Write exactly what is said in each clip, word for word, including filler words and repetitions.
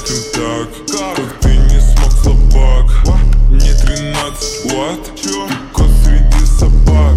встретим так, как ты не смог, слабак. Мне тринадцать, what? Ты кот среди собак.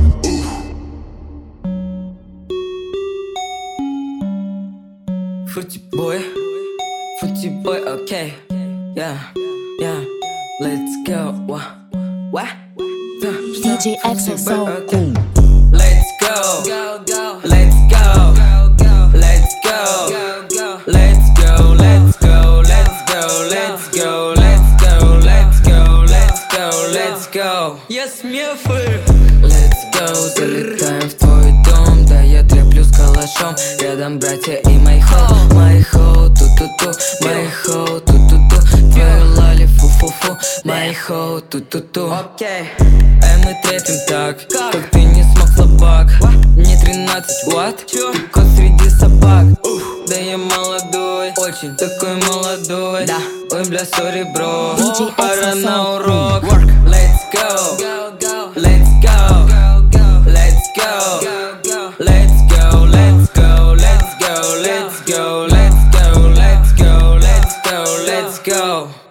Fruity boy, fruity boy, okay. Yeah, yeah, let's go. What? What? ди джей X S O. Let's go, let's go, let's go, let's go, let's go, let's go, let's go, let's go, let's go, let's go, let's go. Я смефы. Let's go, залетаем в твой дом, да я треплю с калашом. Рядом братья и май хоу, май хоу, ту-ту-ту, май хоу, ту-ту-ту. Твою лали, фу-фу-фу, май хоу, ту-ту-ту. Окей, эй, мы трепим так, как ты не смог, слабак. Мне тринадцать, what? Ты кот среди собак. Да я молодой, очень такой молодой. Да, ой, бля, сори, бро, пора на урок. Let's go, let's go, let's go, let's go, let's go, let's go, let's go, let's go, let's go, let's go, let's go.